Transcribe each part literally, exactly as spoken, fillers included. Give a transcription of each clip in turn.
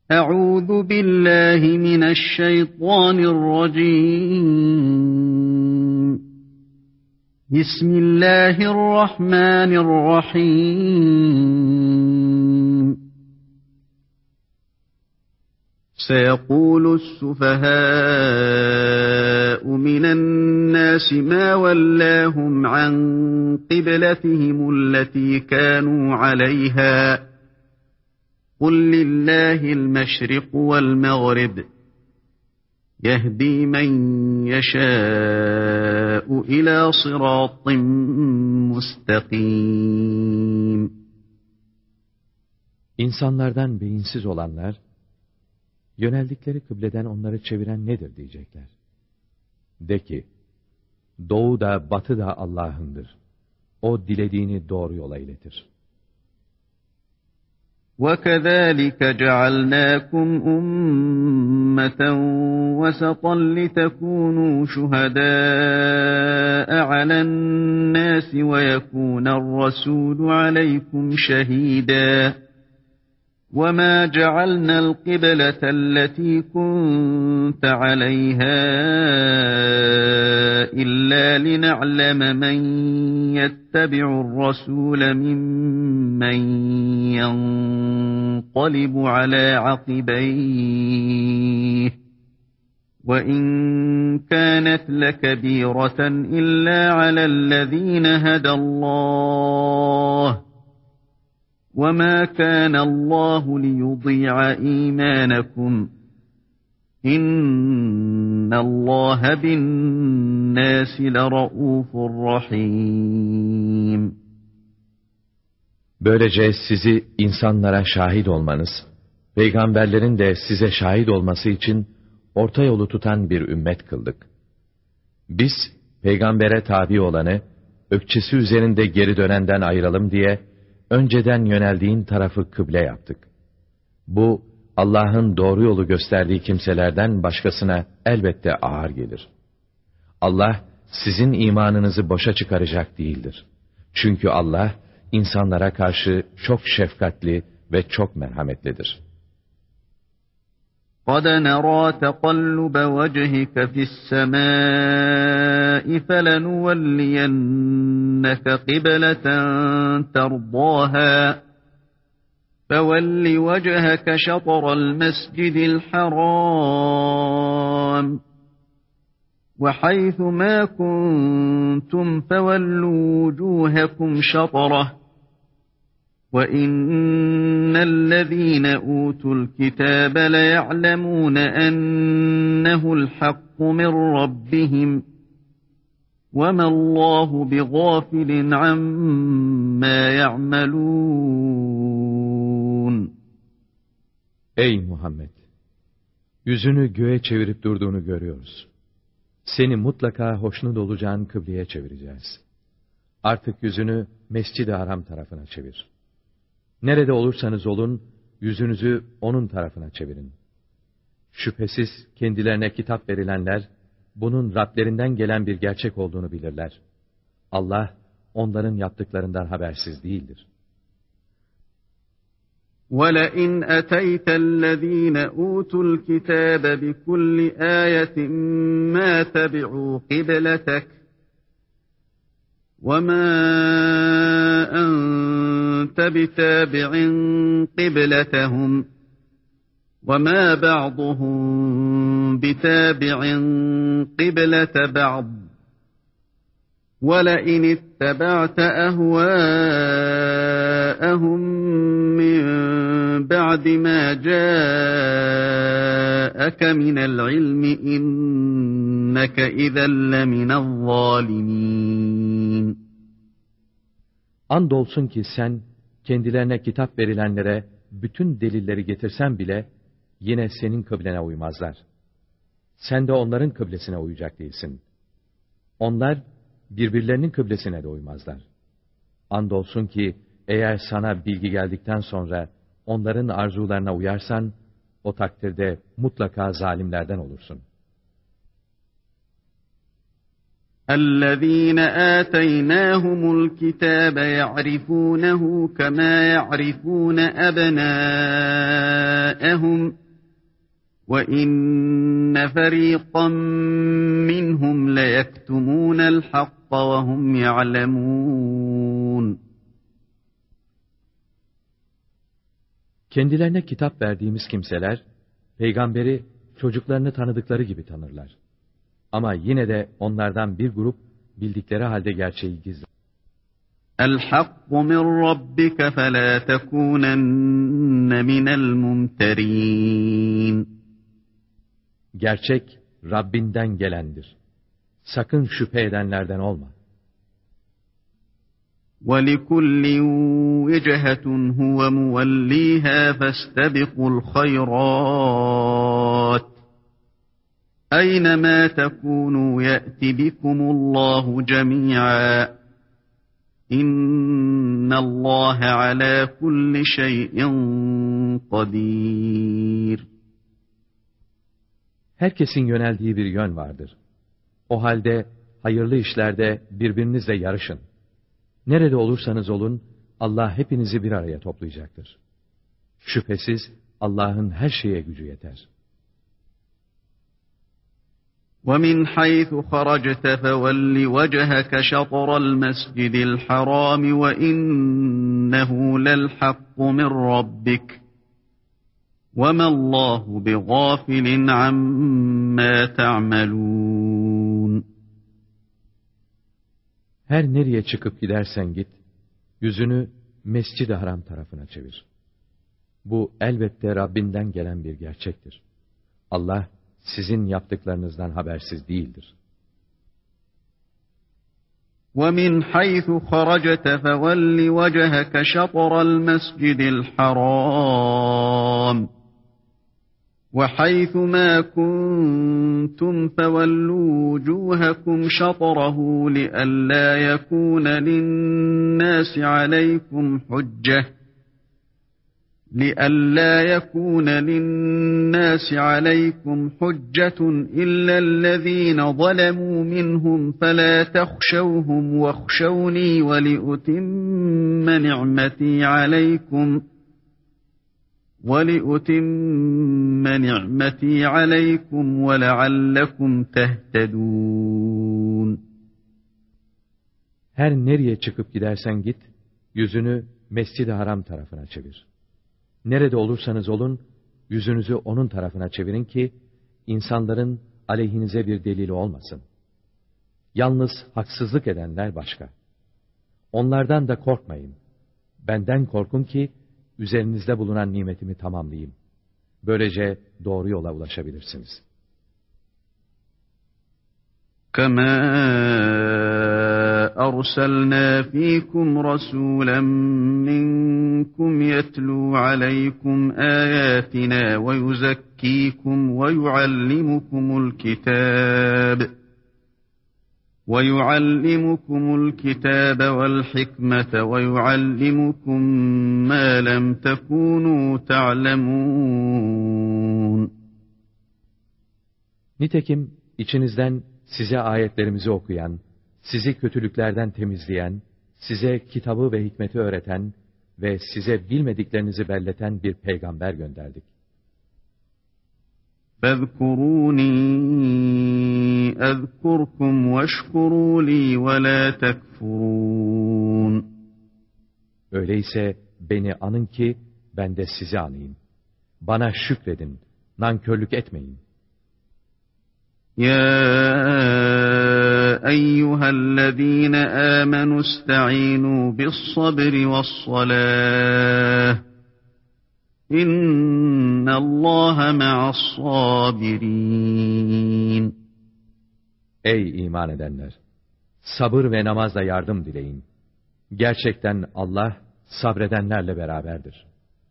أعوذ بالله من الشيطان الرجيم. بسم الله الرحمن الرحيم. سيقول السفهاء من الناس ما ولاهم عن قبلتهم التي كانوا عليها قل لله المشرق والمغرب يهدي من يشاء إلى صراط مستقيم. İnsanlardan beyinsiz olanlar, yöneldikleri kıbleden onları çeviren nedir diyecekler. De ki, doğu da batı da Allah'ındır. O dilediğini doğru yola iletir. وَكَذَٰلِكَ جَعَلْنَاكُمْ أُمَّةً وَسَطًا لِتَكُونُوا شُهَدَاءَ عَلَى النَّاسِ وَيَكُونَ الرَّسُولُ عَلَيْكُمْ شَهِيدًا. وَمَا جَعَلْنَا الْقِبْلَةَ الَّتِي كُنْتَ عَلَيْهَا إِلَّا لِنَعْلَمَ مَنْ يَتَّبِعُ الرَّسُولَ مِمَّنْ يَنْقَلِبُ عَلَى عَقِبَيْهِ وَإِنْ كَانَتْ لَكَبِيرَةً إِلَّا عَلَى الَّذِينَ هَدَى اللَّهُ وَمَا كَانَ اللّٰهُ لِيُضِيعَ إِيمَانَكُمْ اِنَّ اللّٰهَ بِالنَّاسِ لَرَءُوفٌ رَحِيمٌ. Böylece sizi insanlara şahit olmanız, peygamberlerin de size şahit olması için orta yolu tutan bir ümmet kıldık. Biz, peygambere tabi olanı, ökçesi üzerinde geri dönenden ayıralım diye, önceden yöneldiğin tarafı kıble yaptık. Bu, Allah'ın doğru yolu gösterdiği kimselerden başkasına elbette ağır gelir. Allah, sizin imanınızı boşa çıkaracak değildir. Çünkü Allah, insanlara karşı çok şefkatli ve çok merhametlidir. قَدْ نَرَى تَقَلُّبَ وَجْهِكَ فِي السَّمَاءِ فَلَنُوَلِّيَنَّكَ قِبْلَةً تَرْضَاهَا فَوَلِّ وَجْهَكَ شَطْرَ الْمَسْجِدِ الْحَرَامِ وَحَيْثُ مَا كُنْتُمْ فَوَلُّوا وُجُوهَكُمْ شَطْرَهُ وَإِنَّ الَّذِينَ أُوتُوا الْكِتَابَ لَيَعْلَمُونَ أَنَّهُ الْحَقُّ مِنْ رَبِّهِمْ وَمَا اللّٰهُ بِغَافِلٍ عَمَّا يَعْمَلُونَ. Ey Muhammed! Yüzünü göğe çevirip durduğunu görüyoruz. Seni mutlaka hoşnut olacağın kıbleye çevireceğiz. Artık yüzünü Mescid-i Haram tarafına çevir. Nerede olursanız olun, yüzünüzü onun tarafına çevirin. Şüphesiz kendilerine kitap verilenler, bunun Rablerinden gelen bir gerçek olduğunu bilirler. Allah, onların yaptıklarından habersiz değildir. وَلَئِنْ أَتَيْتَ الَّذ۪ينَ أُوتُوا الْكِتَابَ بِكُلِّ آيَةٍ مَا تَبِعُوا قِبْلَتَكَ وَمَا أَنْتَ بِتَابِعٍ قِبْلَتَهُمْ وَمَا بَعْضُهُمْ بِتَابِعٍ قِبْلَةَ بَعْضٍ وَلَئِنِ اتَّبَعْتَ أَهْوَاءَهُمْ مِنْ بَعْدِ مَا جَاءَكَ مِنَ الْعِلْمِ إِنَّكَ إِذًا لَمِنَ الظَّالِمِينَ. Andolsun ki sen, kendilerine kitap verilenlere bütün delilleri getirsen bile, yine senin kıblene uymazlar. Sen de onların kıblesine uyacak değilsin. Onlar, birbirlerinin kıblesine de uymazlar. Andolsun ki, eğer sana bilgi geldikten sonra, onların arzularına uyarsan, o takdirde mutlaka zalimlerden olursun. الذين آتيناهم الكتاب يعرفونه كما يعرفون أبناءهم وإن فريقا منهم ليكتمون الحق وهم يعلمون. Kendilerine kitap verdiğimiz kimseler, peygamberi çocuklarını tanıdıkları gibi tanırlar. Ama yine de onlardan bir grup bildikleri halde gerçeği gizler. الْحَقُّ مِنْ رَبِّكَ فَلَا تَكُونَنَّ مِنَ الْمُمْتَرِينَ. Gerçek Rabbinden gelendir. Sakın şüphe edenlerden olma. وَلِكُلٍّ وِجْهَةٌ هُوَ مُوَلِّيهَا فَاسْتَبِقُوا الْخَيْرَاتِ أَيْنَمَا تَكُونُوا يَأْتِ بِكُمُ اللّٰهُ جَمِيعًا إِنَّ اللّٰهَ عَلَى كُلِّ شَيْءٍ قَدِيرٌ. Herkesin yöneldiği bir yön vardır. O halde hayırlı işlerde birbirinizle yarışın. Nerede olursanız olun, Allah hepinizi bir araya toplayacaktır. Şüphesiz Allah'ın her şeye gücü yeter. وَمِنْ حَيْثُ خَرَجْتَ فَوَلِّ وَجْهَكَ شَطْرَ الْمَسْجِدِ الْحَرَامِ وَإِنَّهُ لَلْحَقُّ مِنْ رَبِّكَ وَمَا اللّٰهُ بِغَافِلٍ عَمَّا تَعْمَلُونَ. Her nereye çıkıp gidersen git, yüzünü Mescid-i Haram tarafına çevir. Bu elbette Rabbinden gelen bir gerçektir. Allah, sizin yaptıklarınızdan habersiz değildir. وَمِنْ حَيْثُ خَرَجْتَ فَوَلِّ وَجْهَكَ شَطْرَ الْمَسْجِدِ الْحَرَامِ وَحَيْثُ مَا كُنْتُمْ فَوَلُّوا وُجُوهَكُمْ شَطْرَهُ لِئَلَّا يَكُونَ لِلنَّاسِ عَلَيْكُمْ حُجَّةٌ لِئَلَّا يَكُونَ لِلنَّاسِ عَلَيْكُمْ حُجَّةٌ إِلَّا الَّذِينَ ظَلَمُوا مِنْهُمْ فَلَا تَخْشَوْهُمْ وَاخْشَوْنِي وَلِأُتِمَّ نِعْمَتِي عَلَيْكُمْ وَلِأُتِمَّ نِعْمَتِي عَلَيْكُمْ وَلَعَلَّكُمْ تَهْتَدُونَ. Her nereye çıkıp gidersen git, yüzünü Mescid-i Haram tarafına çevir. Nerede olursanız olun, yüzünüzü onun tarafına çevirin ki, insanların aleyhinize bir delili olmasın. Yalnız haksızlık edenler başka. Onlardan da korkmayın. Benden korkun ki, üzerinizde bulunan nimetimi tamamlayayım. Böylece doğru yola ulaşabilirsiniz. كَمَا أَرْسَلْنَا فِيكُمْ رَسُولًا مِّنكُمْ يَتْلُو عَلَيْكُمْ آيَاتِنَا وَيُزَكِّيكُمْ وَيُعَلِّمُكُمُ الْكِتَابَ وَيُعَلِّمُكُمُ الْكِتَابَ وَالْحِكْمَةَ وَيُعَلِّمُكُمْ مَا لَمْ تَكُونُوا تَعْلَمُونَ. Nitekim içinizden size ayetlerimizi okuyan, sizi kötülüklerden temizleyen, size kitabı ve hikmeti öğreten ve size bilmediklerinizi belleten bir peygamber gönderdik. فَاذْكُرُونِي أَذْكُرْكُمْ وَاشْكُرُوا لِي وَلَا تَكْفُرُونَ. Öyleyse beni anın ki ben de sizi anayım. Bana şükredin, nankörlük etmeyin. يَا أَيُّهَا الَّذ۪ينَ آمَنُوا اسْتَعِينُوا بِالصَّبْرِ وَالصَّلَاةِ اِنَّ اللّٰهَ مَعَ الصَّابِرِينَ. Ey iman edenler! Sabır ve namazla yardım dileyin. Gerçekten Allah sabredenlerle beraberdir.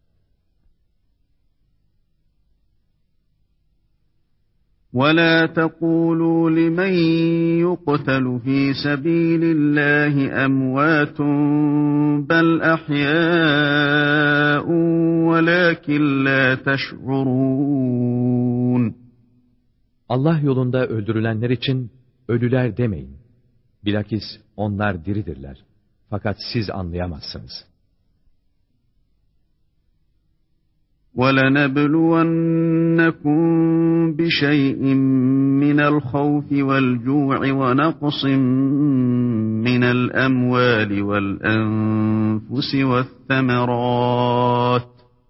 وَلَا تَقُولُوا لِمَنْ يُقْتَلُ فِي سَبِيلِ اللّٰهِ أَمْوَاتٌ بَلْ أَحْيَاءٌ وَلَكِنْ لَا تَشْعُرُونَ. Allah yolunda öldürülenler için ölüler demeyin. Bilakis onlar diridirler. Fakat siz anlayamazsınız. وَلَنَبْلُوَنَّكُمْ بِشَيْءٍ مِّنَ الْخَوْفِ وَالْجُوعِ وَنَقْصٍ مِّنَ الْأَمْوَالِ وَالْأَنفُسِ وَالثَّمَرَاتِ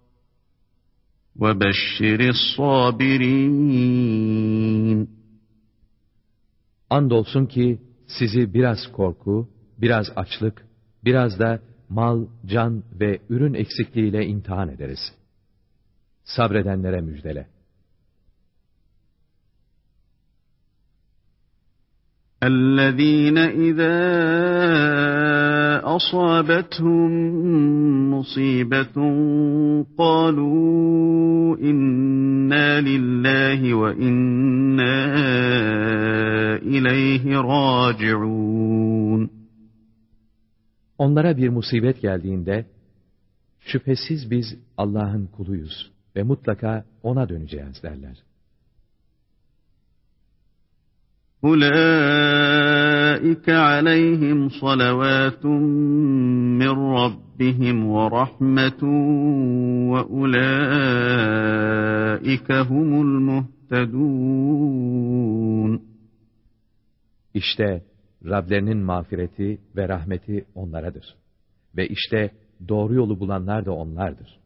وَبَشِّرِ الصَّابِرِينَ. Andolsun ki sizi biraz korku, biraz açlık, biraz da mal, can ve ürün eksikliğiyle imtihan ederiz. Sabredenlere müjdele. اَلَّذ۪ينَ اِذَا أَصَابَتْهُمْ مُصِيبَةٌ قَالُوا اِنَّا لِلّٰهِ وَاِنَّا اِلَيْهِ رَاجِعُونَ. Onlara bir musibet geldiğinde, şüphesiz biz Allah'ın kuluyuz ve mutlaka O'na döneceğiz derler. أُولَٰئِكَ عَلَيْهِمْ صَلَوَاتٌ مِّن رَّبِّهِمْ وَرَحْمَةٌ وَأُولَٰئِكَ هُمُ الْمُهْتَدُونَ. İşte Rablerinin mağfireti ve rahmeti onlaradır. Ve işte doğru yolu bulanlar da onlardır.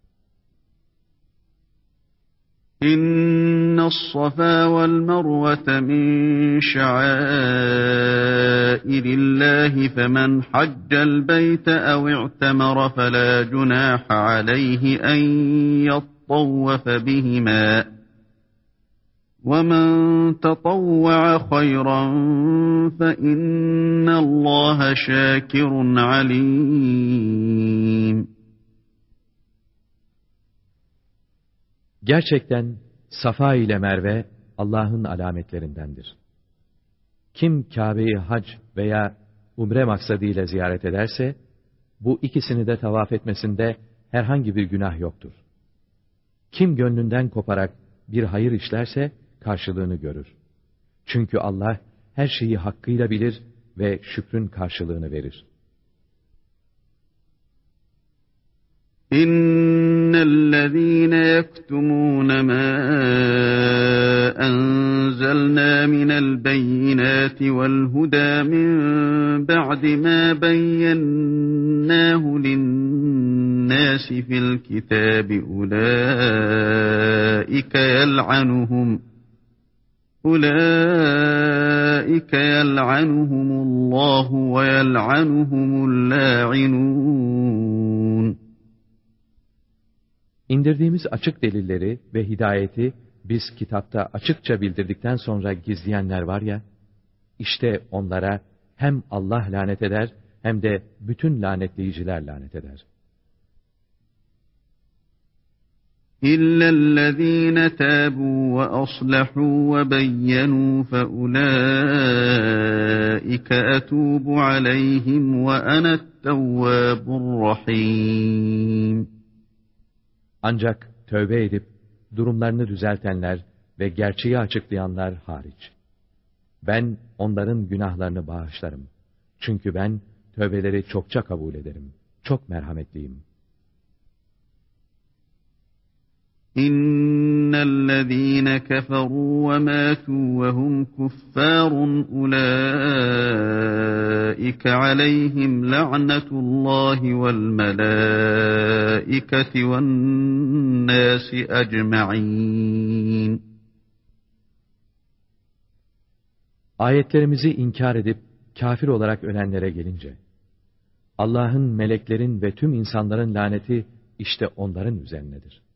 إِنَّ الصَّفَا وَالْمَرْوَةَ مِنْ شَعَائِرِ اللّٰهِ فَمَنْ حَجَّ الْبَيْتَ أَوْ اِعْتَمَرَ فَلَا جُنَاحَ عَلَيْهِ أَنْ يَطَّوَّفَ بِهِمَا وَمَنْ تَطَوَّعَ خَيْرًا فَإِنَّ اللّٰهَ شَاكِرٌ عَلِيمٌ. Gerçekten Safa ile Merve Allah'ın alametlerindendir. Kim Kabe'yi hac veya umre maksadıyla ziyaret ederse, bu ikisini de tavaf etmesinde herhangi bir günah yoktur. Kim gönlünden koparak bir hayır işlerse, karşılığını görür. Çünkü Allah her şeyi hakkıyla bilir ve şükrün karşılığını verir. İnnellezîne yektumûne mâ enzelnâ minel beyinâti vel hudâ min ba'di mâ beyyennâhu linnâsi fil kitâbi ulâike yel'anuhum ulâike yel'anuhumullâhu ve yel'anuhumul lâ'inûn. İndirdiğimiz açık delilleri ve hidayeti biz kitapta açıkça bildirdikten sonra gizleyenler var ya, işte onlara hem Allah lanet eder hem de bütün lanetleyiciler lanet eder. İllellezîne tâbû ve aslahû ve beyyenû fe ulâike etûbu aleyhim ve ene't-tevvâbur rahîm. Ancak tövbe edip durumlarını düzeltenler ve gerçeği açıklayanlar hariç. Ben onların günahlarını bağışlarım. Çünkü ben tövbeleri çokça kabul ederim. Çok merhametliyim. İnnellezîne keferû ve mâtû ve hum kuffârun ulâike aleyhim la'netullâhi vel melâiketi ven nâsi ecma'în. Ayetlerimizi inkar edip kafir olarak ölenlere gelince, Allah'ın, meleklerin ve tüm insanların laneti işte onların üzerinedir.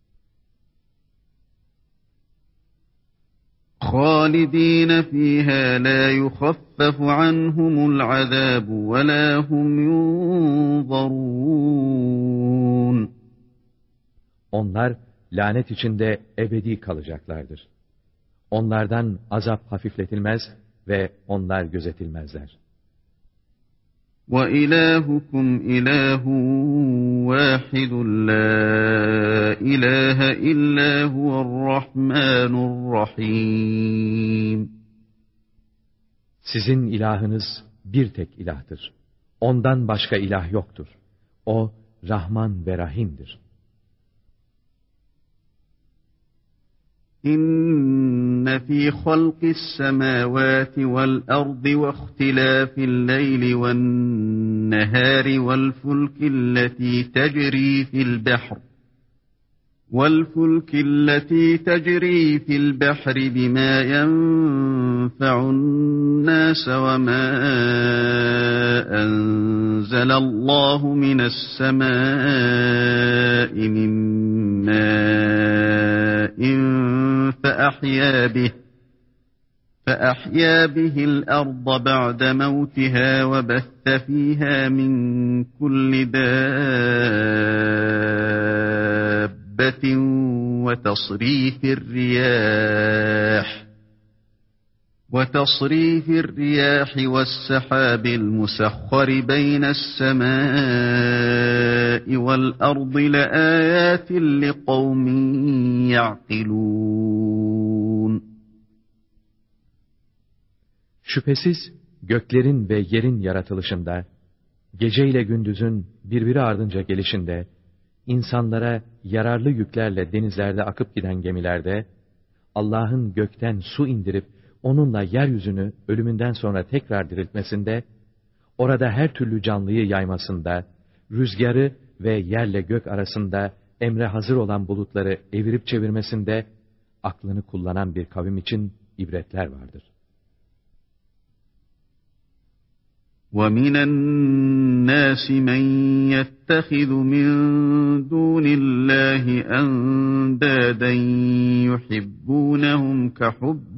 خَالِد۪ينَ ف۪يهَا لَا يُخَفَّفُ عَنْهُمُ الْعَذَابُ وَلَا هُمْ يُنْظَرُونَ. Onlar lanet içinde ebedi kalacaklardır. Onlardan azap hafifletilmez ve onlar gözetilmezler. وَإِلَٰهُكُمْ إِلَٰهٌ وَاحِدٌ لَا إِلَٰهَ إِلَّا هُوَ الرَّحْمَٰنُ الرَّحِيمُ. Sizin ilahınız bir tek ilahtır. Ondan başka ilah yoktur. O Rahman ve Rahim'dir. İnne fî halqis semâvâti vel ardı ve ihtilâfil leyli ven nehâri vel fulkilleti tecrî fil bahr وَالْفُلْكِ الَّتِي تَجْرِي فِي الْبَحْرِ بِمَا يَنْفَعُ النَّاسَ وَمَا أَنْزَلَ اللَّهُ مِنَ السَّمَاءِ مِنْ مَاءٍ فَأَحْيَا بِهِ فَأَحْيَا بِهِ الْأَرْضَ بَعْدَ مَوْتِهَا وَبَثَّ فِيهَا مِنْ كُلِّ دَابَّةٍ وَتَصْرِيفِ الرِّيَاحِ وَتَصْرِيفِ الرِّيَاحِ وَالسَّحَابِ الْمُسَخَّرِ بَيْنَ السَّمَاءِ وَالْأَرْضِ لَآيَاتٍ لِقَوْمٍ يَعْقِلُونَ Şüphesiz göklerin ve yerin yaratılışında, gece ile gündüzün birbiri ardınca gelişinde, insanlara yararlı yüklerle denizlerde akıp giden gemilerde, Allah'ın gökten su indirip onunla yeryüzünü ölümünden sonra tekrar diriltmesinde, orada her türlü canlıyı yaymasında, rüzgarı ve yerle gök arasında emre hazır olan bulutları evirip çevirmesinde, aklını kullanan bir kavim için ibretler vardır. وَمِنَ النَّاسِ مَنْ يَتَّخِذُ مِنْ دُونِ اللّٰهِ أَنْدَادًا يُحِبُّونَهُمْ كَحُبِّ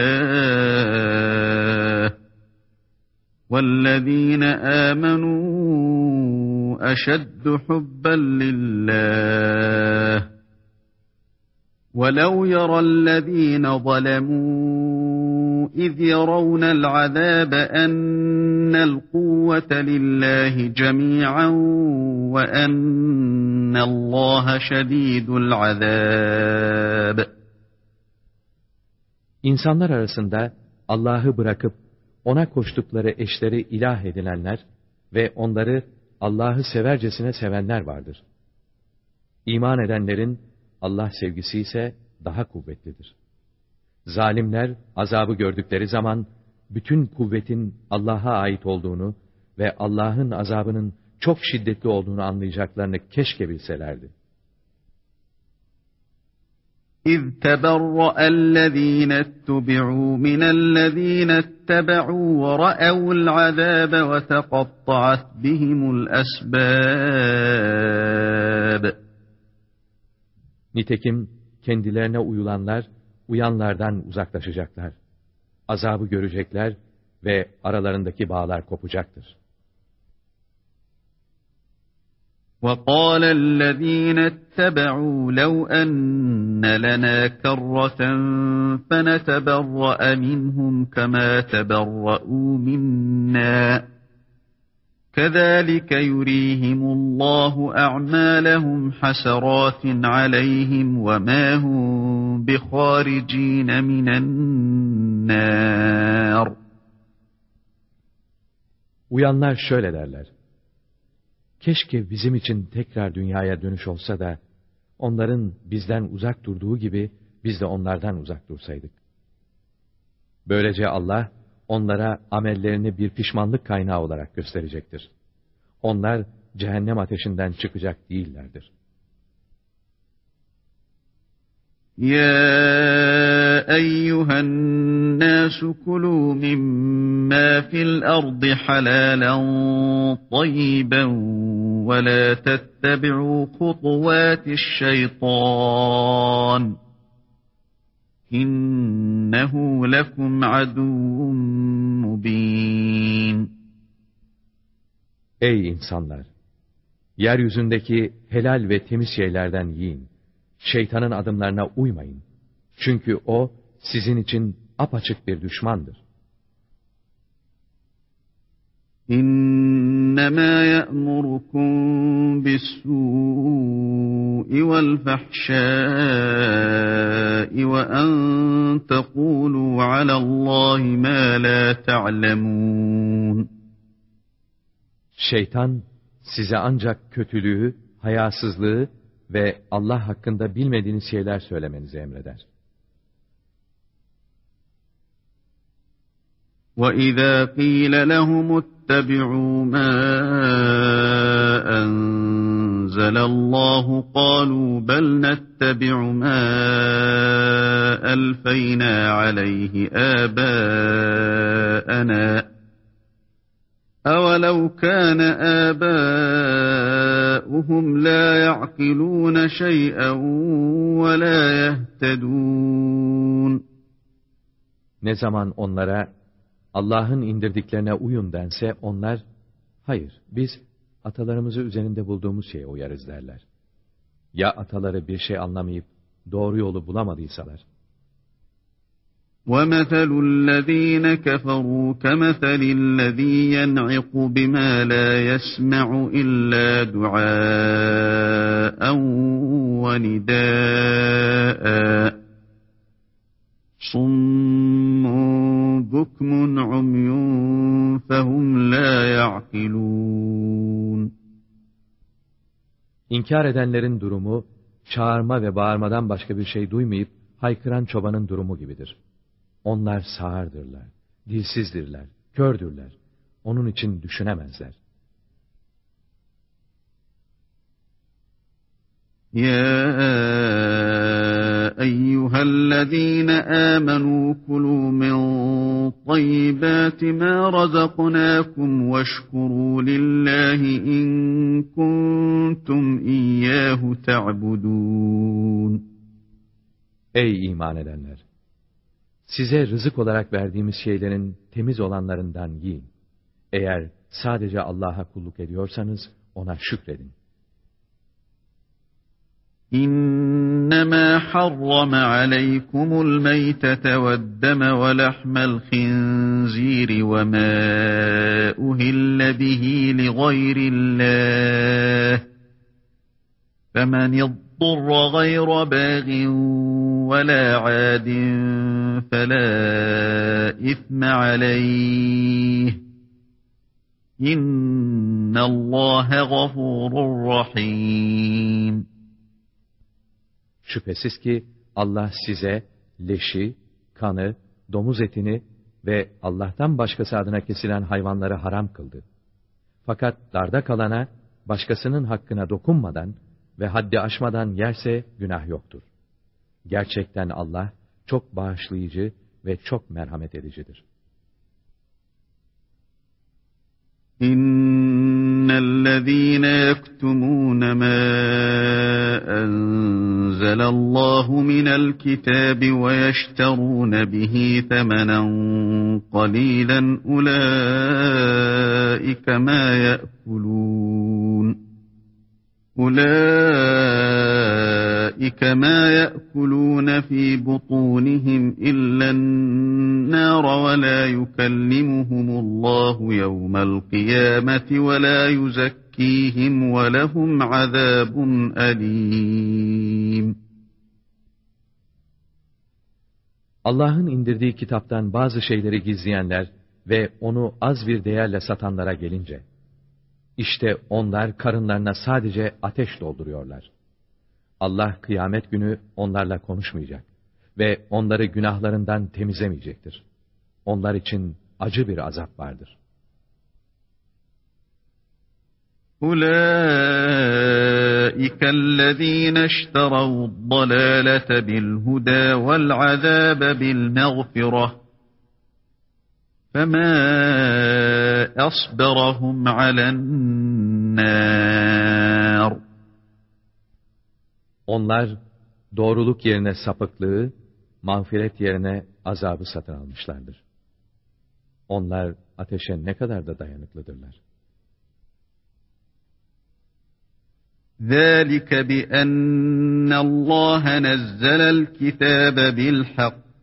اللّٰهِ وَالَّذ۪ينَ آمَنُوا أَشَدُّ حُبًّا لِلّٰهِ وَلَوْ يَرَى الَّذ۪ينَ ظَلَمُوا إِذْ يَرَوْنَ الْعَذَابَ أَنَّ الْقُوَّةَ لِلّٰهِ جَمِيعًا وَأَنَّ اللّٰهَ شَد۪يدُ الْعَذَابِ İnsanlar arasında Allah'ı bırakıp ona koştukları eşleri ilah edinenler ve onları Allah'ı severcesine sevenler vardır. İman edenlerin Allah sevgisi ise daha kuvvetlidir. Zalimler azabı gördükleri zaman bütün kuvvetin Allah'a ait olduğunu ve Allah'ın azabının çok şiddetli olduğunu anlayacaklarını keşke bilselerdi. İz teberra'a ellezîne ettebi'û minellezîne ettebe'û ve ra'evul azâbe ve teqatta'at bihimul esbâb. Nitekim kendilerine uyulanlar, uyanlardan uzaklaşacaklar. Azabı görecekler ve aralarındaki bağlar kopacaktır. وَقَالَ الَّذ۪ينَ اتَّبَعُوا لَوْ أَنَّ لَنَا كَرَّةً فَنَتَبَرَّأَ مِنْهُمْ كَمَا تَبَرَّؤُوا مِنَّا كَذَٰلِكَ يُرِيهِمُ اللّٰهُ أَعْمَالَهُمْ حَسَرَاتٍ عَلَيْهِمْ وَمَا هُمْ بِخَارِجِينَ مِنَ النَّارِ Uyanlar şöyle derler: keşke bizim için tekrar dünyaya dönüş olsa da, onların bizden uzak durduğu gibi biz de onlardan uzak dursaydık. Böylece Allah, onlara amellerini bir pişmanlık kaynağı olarak gösterecektir. Onlar cehennem ateşinden çıkacak değillerdir. Ya eyyühen nâsü kulû mimmâ fil ardı halâlen tayyiben ve lâ tettebi'û hutuvâti'ş-şeytân. İnnehu lekum aduvun mubin. Ey insanlar! Yeryüzündeki helal ve temiz şeylerden yiyin. Şeytanın adımlarına uymayın. Çünkü o sizin için apaçık bir düşmandır. İnnemâ ye'murukum bis-sû'i vel-fahşâ'i ve en تَقُولُوا عَلَى اللّٰهِ مَا لَا تَعْلَمُونَ. Şeytan size ancak kötülüğü, hayasızlığı ve Allah hakkında bilmediğiniz şeyler söylemenizi emreder. وَإِذَا قِيلَ لَهُمُ اتَّبِعُوا مَا أَنزَلَ اللّٰهُ قَالُوا بَلْ نَتَّبِعُ مَا أَلْفَيْنَا عَلَيْهِ آبَاءَنَا أَوَلَوْ كَانَ آبَاؤُهُمْ لَا يَعْقِلُونَ شَيْئًا وَلَا يَهْتَدُونَ. Ne zaman onlara Allah'ın indirdiklerine uyun dense onlar, hayır biz atalarımızı üzerinde bulduğumuz şeye uyarız derler. Ya ataları bir şey anlamayıp doğru yolu bulamadıysalar? وَمَثَلُ الَّذ۪ينَ كَفَرُوا كَمَثَلِ الَّذ۪ي يَنْعِقُ بِمَا لَا يَسْمَعُ إِلَّا دُعَاءً وَنِدَاءً صُمٌّ بُكْمٌ عُمْيٌ فَهُمْ لَا يَعْقِلُونَ. İnkar edenlerin durumu, çağırma ve bağırmadan başka bir şey duymayıp haykıran çobanın durumu gibidir. Onlar sağırdırlar, dilsizdirler, kördürler. Onun için düşünemezler. Ya eyyühellezîne âmenû kulû min tayyibâti mâ razaknâkum veşkurû lillâhi in kuntum iyyâhu te'budûn. Ey iman edenler! Size rızık olarak verdiğimiz şeylerin temiz olanlarından yiyin. Eğer sadece Allah'a kulluk ediyorsanız ona şükredin. İnnemâ harrama aleykumul meytete veddeme ve lahmel khinzîri ve mâ uhille bihi li gayrillâh. Femen yaddurra gayra bâgin وَلَا عَادٍ فَلَا إِثْمَ عَلَيْهِ إِنَّ اللّٰهَ غَفُورٌ رَحِيمٌ. Şüphesiz ki Allah size leşi, kanı, domuz etini ve Allah'tan başkası adına kesilen hayvanları haram kıldı. Fakat darda kalana, başkasının hakkına dokunmadan ve haddi aşmadan yerse günah yoktur. Gerçekten Allah çok bağışlayıcı ve çok merhamet edicidir. İnnellezîne yektumûne mâ enzelallahu minel kitâbi ve yeşterûne bihi temenen qalîlen ulâike mâ ye'kulûn. أُولَٰئِكَ مَا يَأْكُلُونَ فِي بُطُونِهِمْ إِلَّا النَّارَ وَلَا يُكَلِّمُهُمُ اللّٰهُ يَوْمَ الْقِيَامَةِ وَلَا يُزَكِّيهِمْ وَلَهُمْ عَذَابٌ أَلِيمٌ. Allah'ın indirdiği kitaptan bazı şeyleri gizleyenler ve onu az bir değerle satanlara gelince, İşte onlar karınlarına sadece ateş dolduruyorlar. Allah kıyamet günü onlarla konuşmayacak ve onları günahlarından temizlemeyecektir. Onlar için acı bir azap vardır. أُولَٰئِكَ الَّذ۪ينَ اشْتَرَوُا الضَّلَالَةَ بِالْهُدَى وَالْعَذَابَ بِالْمَغْفِرَةِ فَمَا أَصْبَرَهُمْ عَلَى النَّارِ. Onlar doğruluk yerine sapıklığı, mağfiret yerine azabı satın almışlardır. Onlar ateşe ne kadar da dayanıklıdırlar. ذَٰلِكَ بِأَنَّ اللّٰهَ نَزَّلَ الْكِتَابَ بِالْحَقِّ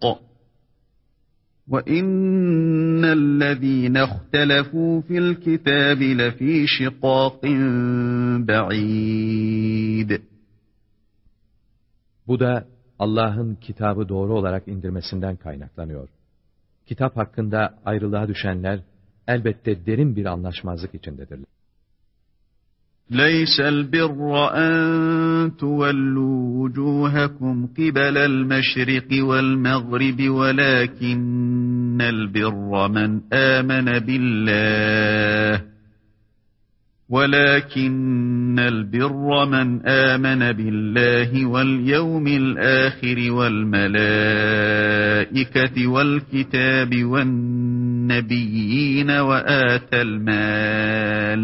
وَإِنَّ الَّذ۪ينَ اخْتَلَفُوا فِي الْكِتَابِ لَف۪ي شِقَاقٍ بَعِيدٍ. Bu da Allah'ın kitabı doğru olarak indirmesinden kaynaklanıyor. Kitap hakkında ayrılığa düşenler elbette derin bir anlaşmazlık içindedirler. لَيْسَ الْبِرَّ أَن تُوَلُّوا وُجُوهَكُمْ قِبَلَ الْمَشْرِقِ وَالْمَغْرِبِ وَلَكِنَّ الْبِرَّ مَنْ آمَنَ بِاللَّهِ ولكن البر من آمن بالله واليوم الآخر والملائكة والكتاب والنبيين وآتى المال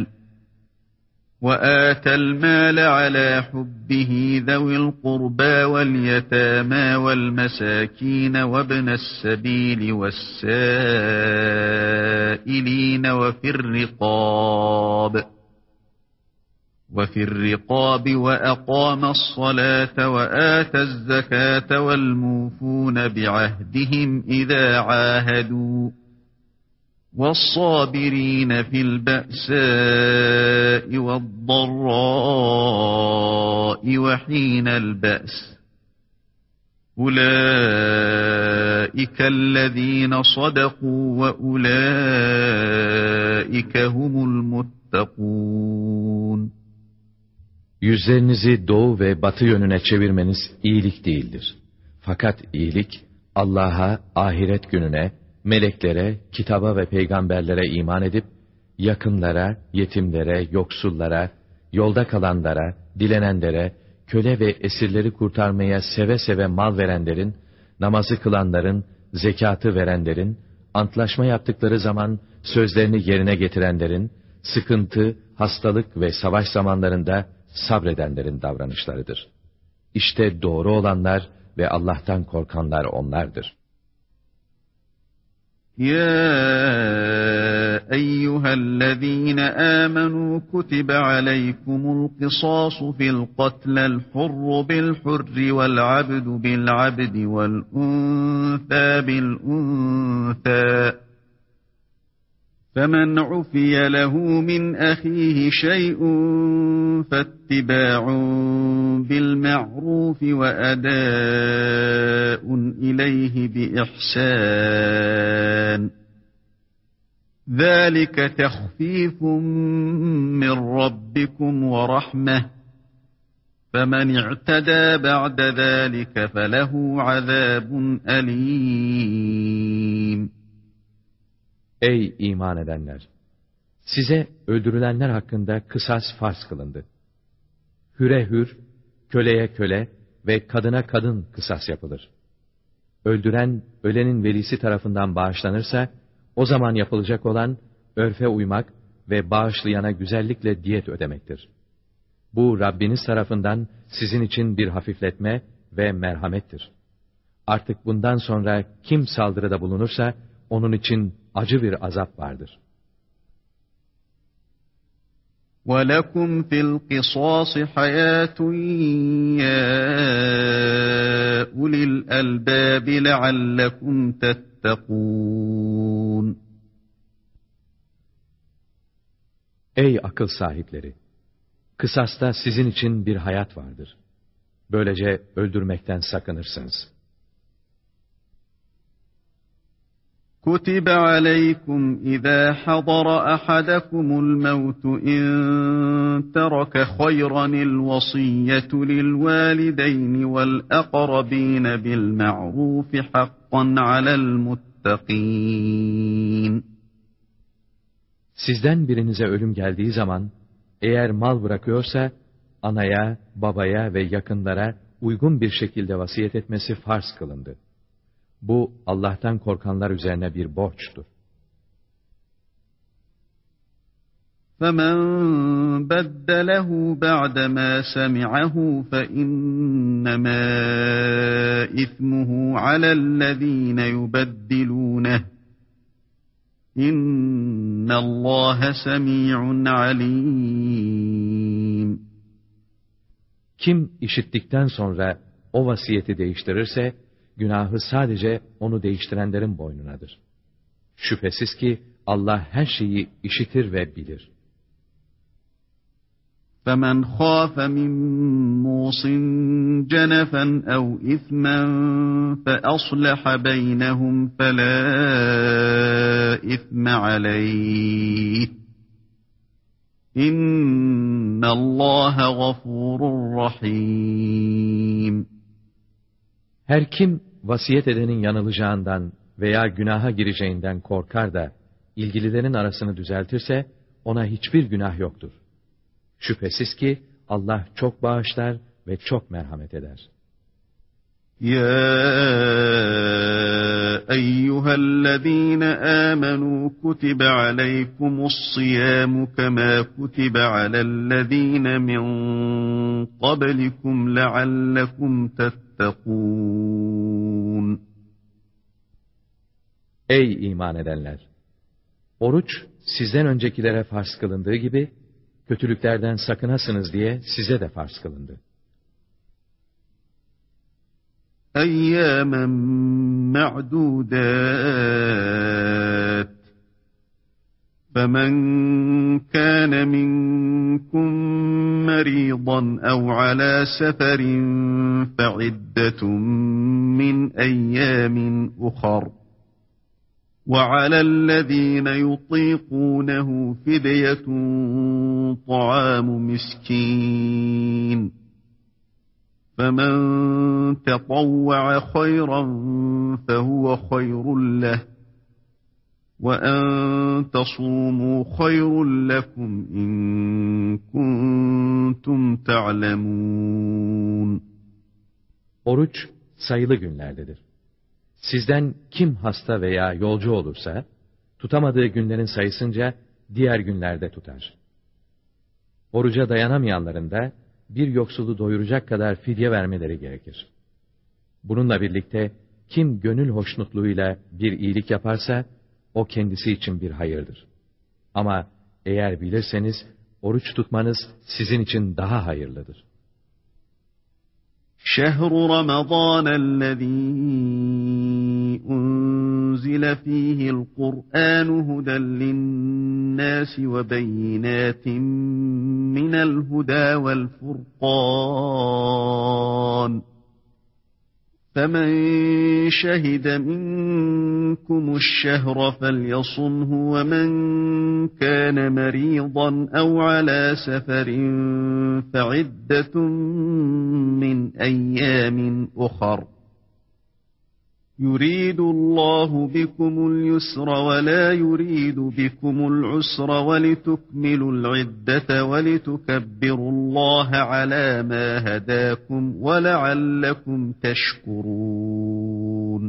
وآتى المال على حبه ذوي القربى واليتامى والمساكين وابن السبيل والسائلين وفي الرقاب وفي الرقاب وأقام الصلاة وآتى الزكاة والموفون بعهدهم إذا عاهدوا والصابرين في البأساء والضراء وحين البأس أولئك الذين صدقوا وأولئك هم المتقون. Yüzlerinizi doğu ve batı yönüne çevirmeniz iyilik değildir. Fakat iyilik, Allah'a, ahiret gününe, meleklere, kitaba ve peygamberlere iman edip, yakınlara, yetimlere, yoksullara, yolda kalanlara, dilenenlere, köle ve esirleri kurtarmaya seve seve mal verenlerin, namazı kılanların, zekatı verenlerin, antlaşma yaptıkları zaman sözlerini yerine getirenlerin, sıkıntı, hastalık ve savaş zamanlarında sabredenlerin davranışlarıdır. İşte doğru olanlar ve Allah'tan korkanlar onlardır. Ya eyyühellezîne âmenû kutibe aleykumul qisâsu fil qatlel hurru bil hurri vel abdu bil abdi vel unthâ bil unthâ. فَمَنْ عُفِيَ لَهُ مِنْ أَخِيهِ شَيْءٌ فَاتِّبَاعٌ بِالْمَعْرُوفِ وَأَدَاءٌ إِلَيْهِ بِإِحْسَانٍ ذَلِكَ تَخْفِيفٌ مِّنْ رَبِّكُمْ وَرَحْمَةٌ فَمَنِ اعْتَدَى بَعْدَ ذَلِكَ فَلَهُ عَذَابٌ أَلِيمٌ. Ey iman edenler! Size öldürülenler hakkında kısas farz kılındı. Hüre hür, köleye köle ve kadına kadın kısas yapılır. Öldüren, ölenin velisi tarafından bağışlanırsa, o zaman yapılacak olan, örfe uymak ve bağışlayana güzellikle diyet ödemektir. Bu Rabbiniz tarafından sizin için bir hafifletme ve merhamettir. Artık bundan sonra kim saldırıda bulunursa, onun için acı bir azap vardır. وَلَكُمْ فِي الْقِصَاصِ حَيَاةٌ يَا أُولِي الْأَلْبَابِ لَعَلَّكُمْ تَتَّقُونَ. Ey akıl sahipleri! Kısasta sizin için bir hayat vardır. Böylece öldürmekten sakınırsınız. كُتِبَ عَلَيْكُمْ إِذَا حَضَرَ أَحَدَكُمُ الْمَوْتُ إِنْ تَرَكَ خَيْرًا الْوَصِيَّةُ لِلْوَالِدَيْنِ وَالْأَقْرَبِينَ بِالْمَعْرُوفِ حَقًّا عَلَى الْمُتَّقِينَ. Sizden birinize ölüm geldiği zaman, eğer mal bırakıyorsa, anaya, babaya ve yakınlara uygun bir şekilde vasiyet etmesi farz kılındı. Bu, Allah'tan korkanlar üzerine bir borçtur. فَمَنْ بَدَّلَهُ بَعْدَ مَا سَمِعَهُ فَإِنَّمَا إِثْمُهُ عَلَى الَّذ۪ينَ يُبَدِّلُونَهُ اِنَّ اللّٰهَ سَمِيعٌ عَلِيمٌ. Kim işittikten sonra o vasiyeti değiştirirse, günahı sadece onu değiştirenlerin boynunadır. Şüphesiz ki Allah her şeyi işitir ve bilir. فَمَنْ خَافَ مِنْ مُوصٍ جَنَفًا أَوْ إِثْمًا فَأَصْلَحَ بَيْنَهُمْ فَلَا إِثْمَ عَلَيْهِ إِنَّ اللّٰهَ غَفُورٌ رَحِيمٌ. Her kim vasiyet edenin yanılacağından veya günaha gireceğinden korkar da ilgililerin arasını düzeltirse ona hiçbir günah yoktur. Şüphesiz ki Allah çok bağışlar ve çok merhamet eder. Ya eyyühellezîne âmenû kutibe aleykumus-siyâmu kemâ kutibe alellezîne min qablikum leallekum tettekûn. Ey iman edenler! Oruç sizden öncekilere farz kılındığı gibi kötülüklerden sakınasınız diye size de farz kılındı. Eyyâmen ma'dûdât. فَمَنْ كَانَ مِنْكُمْ مَرِيضًا أَوْ عَلَى سَفَرٍ فَعِدَّةٌ مِّنْ أَيَّامٍ أُخَرَ وَعَلَى الَّذ۪ينَ يُطِيقُونَهُ فِدْيَةٌ طَعَامُ مِسْكِينٍ فَمَنْ تَطَوَّعَ خَيْرًا فَهُوَ خَيْرٌ لَهُ وَاَنْ تَصُومُوا خَيْرٌ لَكُمْ اِنْ كُنْتُمْ تَعْلَمُونَ. Oruç sayılı günlerdedir. Sizden kim hasta veya yolcu olursa, tutamadığı günlerin sayısınca diğer günlerde tutar. Oruca dayanamayanların da bir yoksulu doyuracak kadar fidye vermeleri gerekir. Bununla birlikte kim gönül hoşnutluğuyla bir iyilik yaparsa, o kendisi için bir hayırdır. Ama eğer bilirseniz, oruç tutmanız sizin için daha hayırlıdır. Şehru Ramazanellezî unzile fîhil Kur'ânu huden linnâsi ve beyinâtin minel hudâ vel furqân. فَمَنْ شَهِدَ مِنْكُمُ الشَّهْرَ فَلْيَصُمْهُ وَمَنْ كَانَ مَرِيضًا أَوْ عَلَى سَفَرٍ فَعِدَّةٌ مِّنْ أَيَّامٍ أُخَرَ يُرِيدُ اللّٰهُ بِكُمُ الْيُسْرَ وَلَا يُرِيدُ بِكُمُ الْعُسْرَ وَلِتُكْمِلُوا الْعِدَّةَ وَلِتُكَبِّرُوا اللّٰهَ عَلَى مَا هَدَاكُمْ وَلَعَلَّكُمْ تَشْكُرُونَ.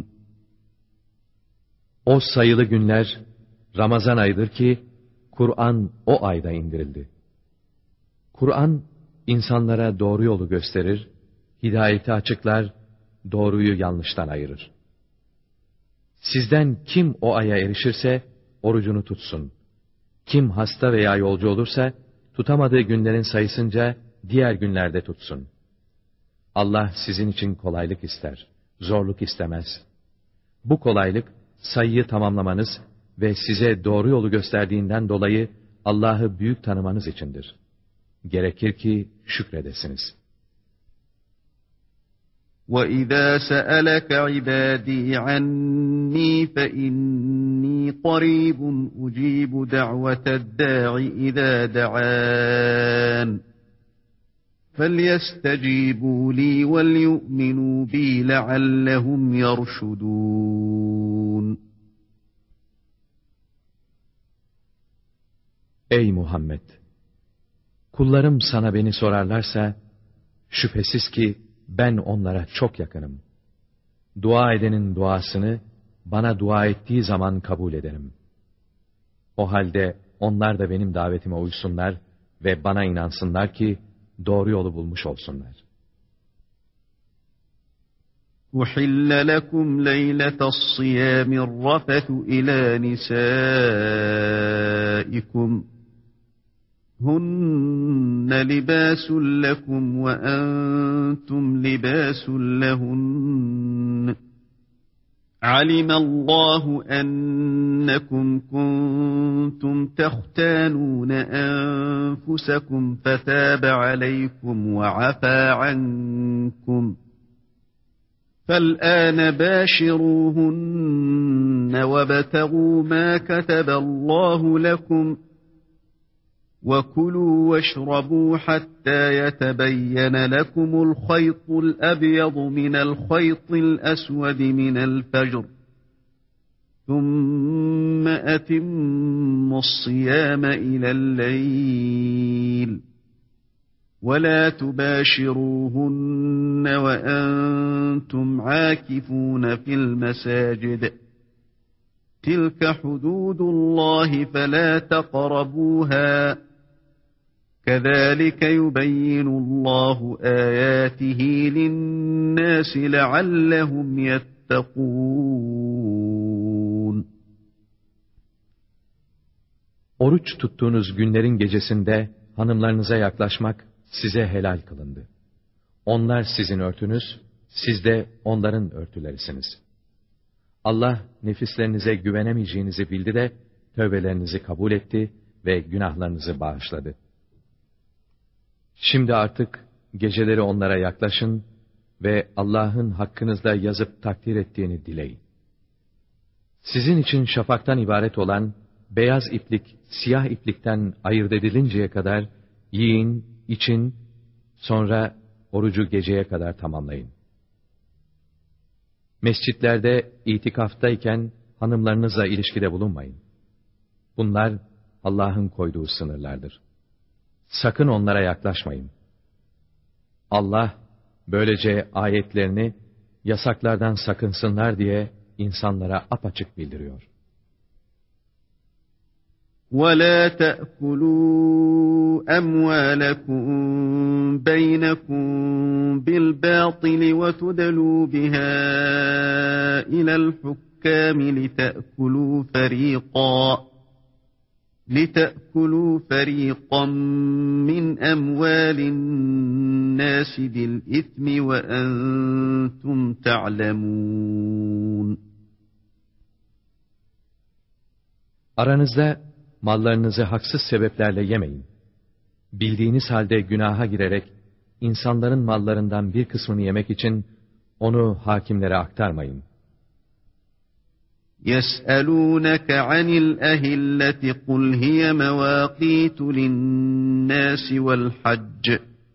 O sayılı günler Ramazan ayıdır ki Kur'an o ayda indirildi. Kur'an insanlara doğru yolu gösterir, hidayeti açıklar, doğruyu yanlıştan ayırır. Sizden kim o aya erişirse orucunu tutsun. Kim hasta veya yolcu olursa tutamadığı günlerin sayısınca diğer günlerde tutsun. Allah sizin için kolaylık ister, zorluk istemez. Bu kolaylık sayıyı tamamlamanız ve size doğru yolu gösterdiğinden dolayı Allah'ı büyük tanımanız içindir. Gerekir ki şükredesiniz. وَإِذَا سَأَلَكَ عِبَادِي عَنِّي فَإِنِّي قَرِيبٌ أُجِيبُ دَعْوَةَ الدَّاعِ إِذَا دَعَانِ فَلْيَسْتَجِيبُوا لِي وَلْيُؤْمِنُوا بِي لَعَلَّهُمْ يَرْشُدُونَ. Ey Muhammed! Kullarım sana beni sorarlarsa, şüphesiz ki ben onlara çok yakınım. Dua edenin duasını bana dua ettiği zaman kabul ederim. O halde onlar da benim davetime uysunlar ve bana inansınlar ki doğru yolu bulmuş olsunlar. أُحِلَّ لَكُمْ لَيْلَةَ الصِّيَامِ الرَّفَثُ إِلَى نِسَائِكُمْ هُنَّ لِبَاسٌ لَكُمْ وَأَنْتُمْ لِبَاسٌ لَهُنَّ عَلِمَ اللّٰهُ أَنَّكُمْ كُنْتُمْ تَخْتَانُونَ أَنفُسَكُمْ فَتَابَ عَلَيْكُمْ وَعَفَا عَنْكُمْ فَالْآنَ بَاشِرُوهُنَّ وَابْتَغُوا مَا كَتَبَ اللّٰهُ لَكُمْ وَكُلُوا وَاشْرَبُوا حَتَّى يَتَبَيَّنَ لَكُمُ الْخَيْطُ الْأَبْيَضُ مِنَ الْخَيْطِ الْأَسْوَدِ مِنَ الْفَجْرِ ثُمَّ أَتِمُّوا الصِّيَامَ إِلَى اللَّيْلِ وَلَا تُبَاشِرُوهُنَّ وَأَنْتُمْ عَاكِفُونَ فِي الْمَسَاجِدِ تِلْكَ حُدُودُ اللّٰهِ فَلَا تَقْرَبُوهَا كَذَٰلِكَ يُبَيِّنُ اللّٰهُ آيَاتِهِ لِلنَّاسِ لَعَلَّهُمْ يَتَّقُونَ. Oruç tuttuğunuz günlerin gecesinde hanımlarınıza yaklaşmak size helal kılındı. Onlar sizin örtünüz, siz de onların örtülerisiniz. Allah nefislerinize güvenemeyeceğinizi bildi de tövbelerinizi kabul etti ve günahlarınızı bağışladı. Şimdi artık geceleri onlara yaklaşın ve Allah'ın hakkınızda yazıp takdir ettiğini dileyin. Sizin için şafaktan ibaret olan beyaz iplik siyah iplikten ayırt edilinceye kadar yiyin, için, sonra orucu geceye kadar tamamlayın. Mescitlerde itikaftayken hanımlarınızla ilişkide bulunmayın. Bunlar Allah'ın koyduğu sınırlardır. Sakın onlara yaklaşmayın. Allah böylece ayetlerini yasaklardan sakınsınlar diye insanlara apaçık bildiriyor. وَلَا تَأْكُلُوا أَمْوَالَكُمْ بَيْنَكُمْ بِالْبَاطِلِ وَتُدْلُوا بِهَا إِلَى الْحُكَّامِ لِتَأْكُلُوا فَرِيقًا لِتَأْكُلُوا فَرِيقًا مِنْ أَمْوَالِ النَّاسِ بِالْإِثْمِ وَأَنْتُمْ تَعْلَمُونَ. Aranızda mallarınızı haksız sebeplerle yemeyin. Bildiğiniz halde günaha girerek insanların mallarından bir kısmını yemek için onu hakimlere aktarmayın. يَسْأَلُونَكَ عَنِ الْأَهِلَّةِ قُلْ هِيَ مَوَاقِيتُ لِلنَّاسِ وَالْحَجِّ.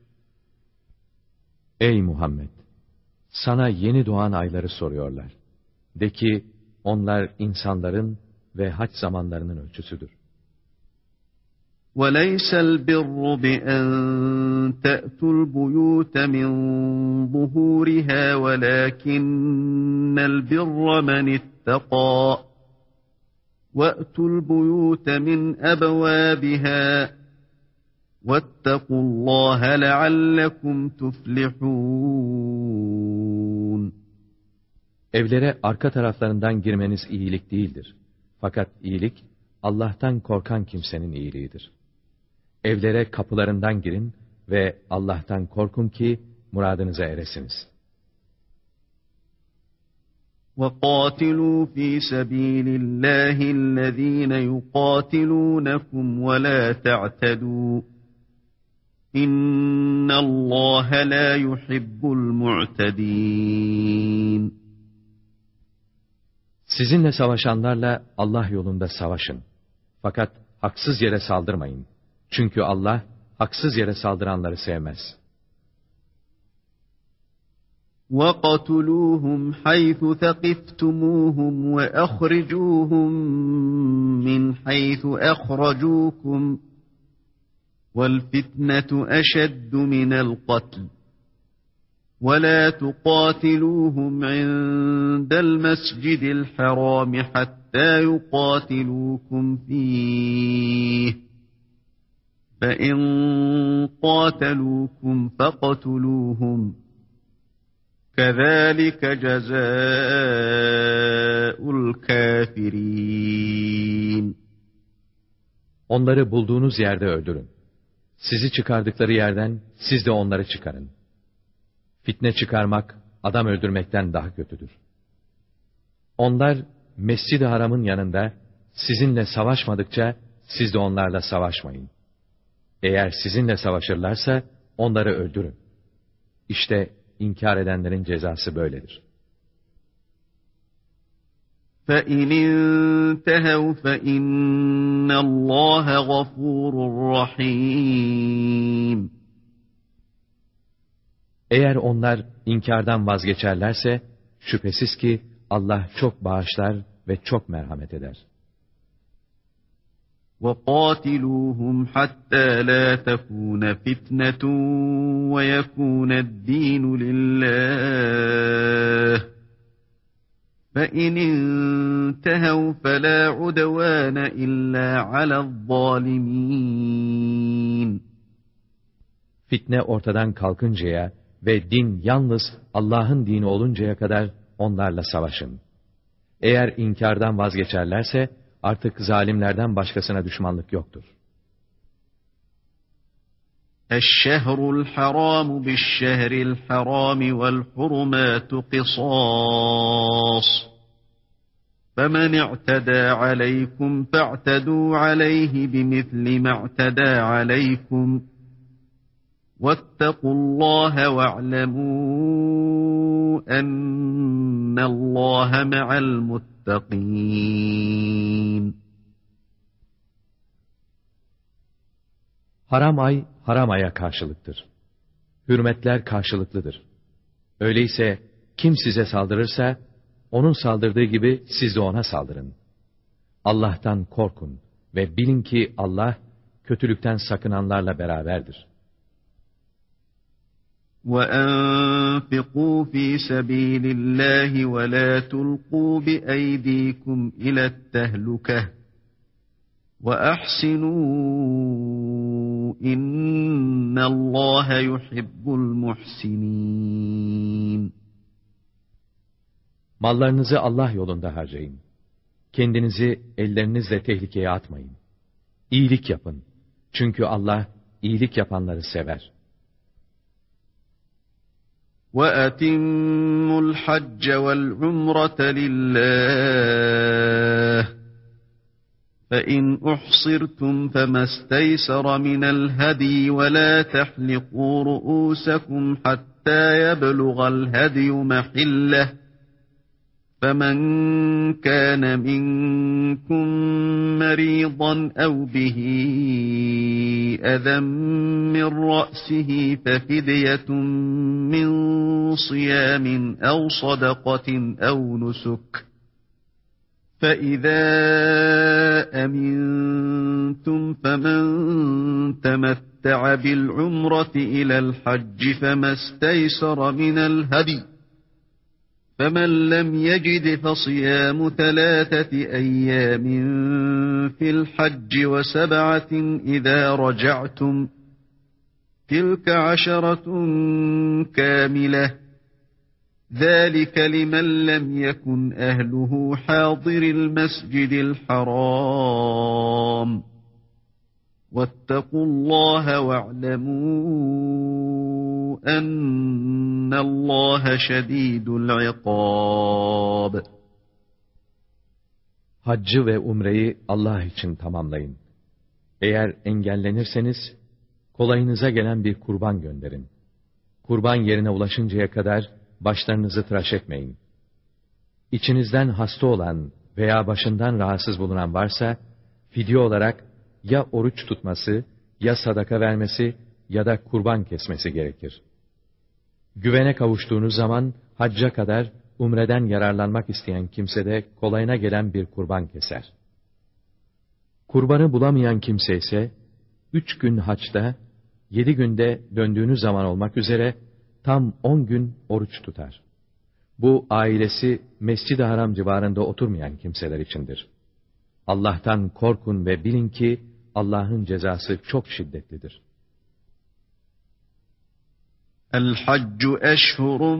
Ey Muhammed! Sana yeni doğan ayları soruyorlar. De ki, onlar insanların ve hac zamanlarının ölçüsüdür. وَلَيْسَ الْبِرُّ بِأَنْ تَأْتُوا الْبُيُوتَ مِنْ ظُهُورِهَا وَلَكِنَّ الْبِرَّ مَنِ اتَّقَى وَأْتُوا الْبُيُوتَ مِنْ أَبْوَابِهَا وَاتَّقُوا اللّٰهَ لَعَلَّكُمْ تُفْلِحُونَ. Evlere arka taraflarından girmeniz iyilik değildir. Fakat iyilik, Allah'tan korkan kimsenin iyiliğidir. Evlere kapılarından girin ve Allah'tan korkun ki muradınıza eresiniz. وَقَاتِلُوا فِي سَب۪يلِ اللّٰهِ الَّذ۪ينَ يُقَاتِلُونَكُمْ وَلَا تَعْتَدُوا اِنَّ اللّٰهَ لَا يُحِبُّ الْمُعْتَد۪ينَ. Sizinle savaşanlarla Allah yolunda savaşın. Fakat haksız yere saldırmayın. Çünkü Allah haksız yere saldıranları sevmez. وَقَتُلُوهُمْ حَيْثُ ثَقِفْتُمُوهُمْ وَأَخْرِجُوهُمْ مِنْ حَيْثُ أَخْرَجُوكُمْ وَالْفِتْنَةُ أَشَدُّ مِنَ الْقَتْلِ وَلَا تُقَاتِلُوهُمْ عِنْدَ الْمَسْجِدِ الْحَرَامِ حَتَّى يُقَاتِلُوكُمْ فِيهِ فَإِنْ قَاتَلُوكُمْ فَاقْتُلُوهُمْ كَذَٰلِكَ جَزَاءُ الْكَافِرِينَ. Onları bulduğunuz yerde öldürün. Sizi çıkardıkları yerden siz de onları çıkarın. Fitne çıkarmak, adam öldürmekten daha kötüdür. Onlar Mescid-i Haram'ın yanında sizinle savaşmadıkça siz de onlarla savaşmayın. Eğer sizinle savaşırlarsa onları öldürün. İşte inkar edenlerin cezası böyledir. فَاِنْ اِنْتَهَوْا فَاِنَّ اللّٰهَ غَفُورٌ رَحِيمٌ. Eğer onlar inkardan vazgeçerlerse, şüphesiz ki Allah çok bağışlar ve çok merhamet eder. وَقَاتِلُوهُمْ حَتَّى لَا تَكُونَ فِتْنَةٌ وَيَكُونَ الدِّينُ لِلّٰهِ فَاِنْ اِنْتَهَوْا فَلَا عُدْوَانَ إِلَّا عَلَى الظَّالِمِينَ. Fitne ortadan kalkıncaya ve din yalnız Allah'ın dini oluncaya kadar onlarla savaşın. Eğer inkardan vazgeçerlerse artık zalimlerden başkasına düşmanlık yoktur. الشهر الحرام بالشهر الحرام والحرمات قصاص فمن اعتدى عليكم فاعتدوا عليه بمثل ما اعتدى عليكم واتقوا الله واعلموا أن الله مع المتقين. Haram ay, haram aya karşılıktır. Hürmetler karşılıklıdır. Öyleyse kim size saldırırsa, onun saldırdığı gibi siz de ona saldırın. Allah'tan korkun ve bilin ki Allah, kötülükten sakınanlarla beraberdir. وَأَنْفِقُوا فِي سَبِيلِ اللّٰهِ وَلَا تُلْقُوا بِأَيْدِيكُمْ إِلَى التَّهْلُكَةِ وَأَحْسِنُوا إِنَّ اللّٰهَ يُحِبُّ الْمُحْسِنِينَ. Mallarınızı Allah yolunda harcayın. Kendinizi ellerinizle tehlikeye atmayın. İyilik yapın. Çünkü Allah iyilik yapanları sever. وَأَتِمُّوا الْحَجَّ وَالْعُمْرَةَ لِلَّهِ فَإِنْ أُحْصِرْتُمْ فَمَا اسْتَيْسَرَ مِنَ الْهَدْيِ وَلَا تَحْلِقُوا رُؤُوسَكُمْ حَتَّى يَبْلُغَ الْهَدْيُ مَحِلَّهُ فَمَنْ كَانَ مِنْكُمْ مَرِيضًا أَوْ بِهِ أَذًى مِّن رَّأْسِهِ فَفِدْيَةٌ مِّن صِيَامٍ أَوْ صَدَقَةٍ أَوْ نُسُكٍ فَإِذَا أَمِنْتُمْ فَمَنْ تَمَتَّعَ بِالْعُمْرَةِ إِلَى الْحَجِّ فَمَا اسْتَيْسَرَ مِنَ الْهَدْيِ فَمَنْ لَمْ يَجِدْ فَصِيَامُ ثَلَاثَةِ أَيَّامٍ فِي الْحَجِّ وَسَبْعَةٍ إِذَا رَجَعْتُمْ تِلْكَ عَشَرَةٌ كَامِلَةٌ ذَٰلِكَ لِمَنْ لَمْ يَكُنْ أَهْلُهُ حَاضِرِ الْمَسْجِدِ الْحَرَامِ وَاتَّقُوا اللّٰهَ وَاعْلَمُوا اَنَّ اللّٰهَ شَد۪يدُ الْعِقَابِ. Haccı ve umreyi Allah için tamamlayın. Eğer engellenirseniz, kolayınıza gelen bir kurban gönderin. Kurban yerine ulaşıncaya kadar başlarınızı tıraş etmeyin. İçinizden hasta olan veya başından rahatsız bulunan varsa, fidye olarak ya oruç tutması, ya sadaka vermesi ya da kurban kesmesi gerekir. Güvene kavuştuğunuz zaman hacca kadar umreden yararlanmak isteyen kimse de kolayına gelen bir kurban keser. Kurbanı bulamayan kimse ise üç gün haçta, yedi günde döndüğünüz zaman olmak üzere tam on gün oruç tutar. Bu ailesi Mescid-i Haram civarında oturmayan kimseler içindir. Allah'tan korkun ve bilin ki Allah'ın cezası çok şiddetlidir. El-Haccu eşhurun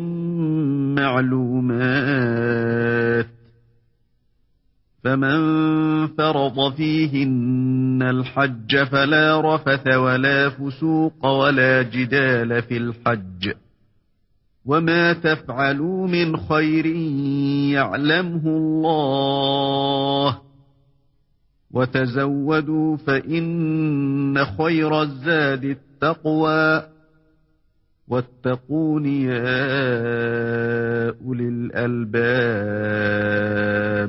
ma'lumat. فَمَنْ فَرَضَ فِيهِنَّ الْحَجَّ فَلَا رَفَثَ وَلَا فُسُوقَ وَلَا جِدَالَ فِي الْحَجِّ وَمَا تَفْعَلُوا مِنْ خَيْرٍ يَعْلَمْهُ اللّٰهُ وَتَزَوَّدُوا فَإِنَّ خَيْرَ الزَّادِ التَّقْوَى وَاتَّقُونِ يَا أُولِي الْأَلْبَابِ.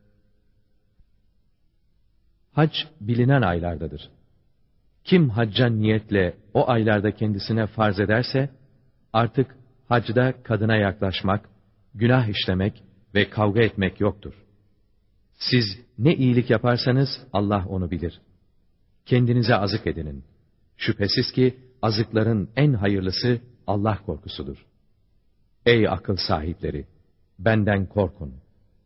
Hac bilinen aylardadır. Kim hacca niyetle o aylarda kendisine farz ederse, artık hacda kadına yaklaşmak, günah işlemek ve kavga etmek yoktur. Siz ne iyilik yaparsanız Allah onu bilir. Kendinize azık edinin. Şüphesiz ki azıkların en hayırlısı Allah korkusudur. Ey akıl sahipleri! Benden korkun.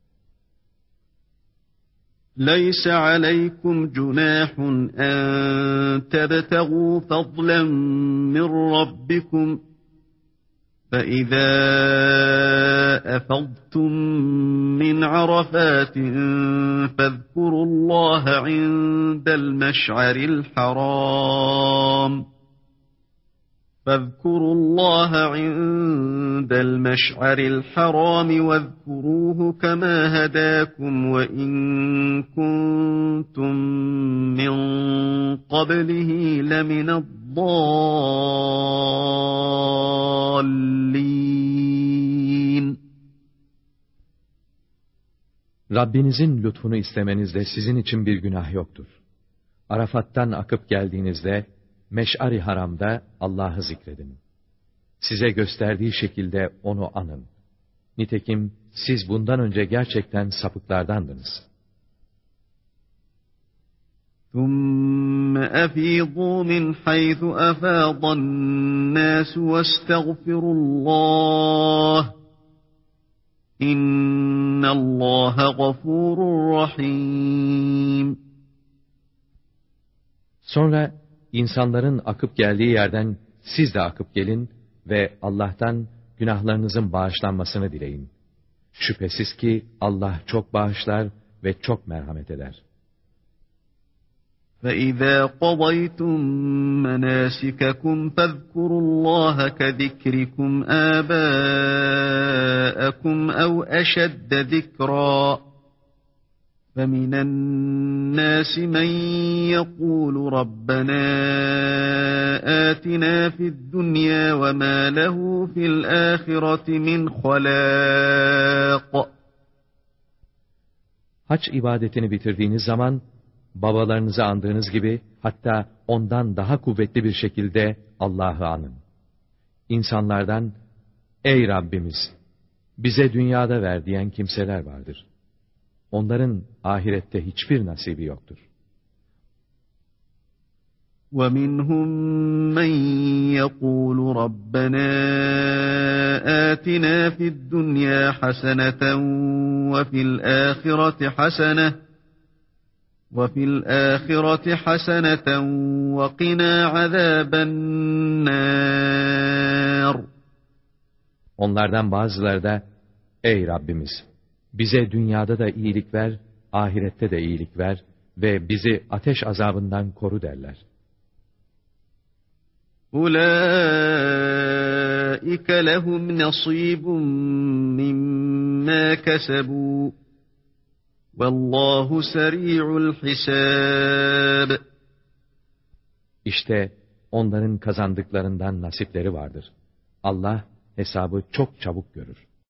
لَيْسَ عَلَيْكُمْ جُنَاحٌ أَن تَبْتَغُوا فَضْلًا مِّن رَّبِّكُمْ فَإِذَا أَفَضْتُم مِّنْ عَرَفَاتٍ فَاذْكُرُوا اللَّهَ عِندَ الْمَشْعَرِ الْحَرَامِ فَاذْكُرُوا اللَّهَ عِندَ الْمَشْعَرِ الْحَرَامِ وَاذْكُرُوهُ كَمَا هَدَاكُمْ وَإِن كُنتُم مِّن قَبْلِهِ لَمِنَ الضَّالِّينَ. Rabbinizin lütfunu istemenizde sizin için bir günah yoktur. Arafat'tan akıp geldiğinizde, Meş'ar-i Haram'da Allah'ı zikredin. Size gösterdiği şekilde onu anın. Nitekim siz bundan önce gerçekten sapıklardandınız. ثُمَّ أَفِيضُوا مِنْ حَيْثُ أَفَاضَ النَّاسُ وَاسْتَغْفِرُوا اللَّهَ إِنَّ اللَّهَ غَفُورٌ رَّحِيمٌ. Sonra insanların akıp geldiği yerden siz de akıp gelin ve Allah'tan günahlarınızın bağışlanmasını dileyin. Şüphesiz ki Allah çok bağışlar ve çok merhamet eder. فَإِذَا قَضَيْتُم مَّنَاسِكَكُمْ فَاذْكُرُوا اللَّهَ كَذِكْرِكُمْ آبَاءَكُمْ أَوْ أَشَدَّ ذِكْرًا فَمِنَ النَّاسِ مَن يَقُولُ رَبَّنَا آتِنَا فِي الدُّنْيَا وَمَا لَهُ فِي الْآخِرَةِ مِنْ خَلَاقٍ. Hac ibadetini bitirdiğiniz zaman, babalarınızı andığınız gibi, hatta ondan daha kuvvetli bir şekilde Allah'ı anın. İnsanlardan, ey Rabbimiz! Bize dünyada ver diyen kimseler vardır. Onların ahirette hiçbir nasibi yoktur. وَمِنْهُمْ مَنْ يَقُولُ رَبَّنَا آتِنَا فِي الدُّنْيَا حَسَنَةً وَفِي الْآخِرَةِ حَسَنَةً وَفِي الْآخِرَةِ حَسَنَةً وَقِنَا عَذَابَ النَّارِ. Onlardan bazıları da, ey Rabbimiz! Bize dünyada da iyilik ver, ahirette de iyilik ver ve bizi ateş azabından koru derler. أُولَٰئِكَ لَهُمْ نَصِيبٌ مِّمَّا كَسَبُوا وَاللّٰهُ سَرِيعُ الْحِسَابِ. İşte onların kazandıklarından nasipleri vardır. Allah hesabı çok çabuk görür.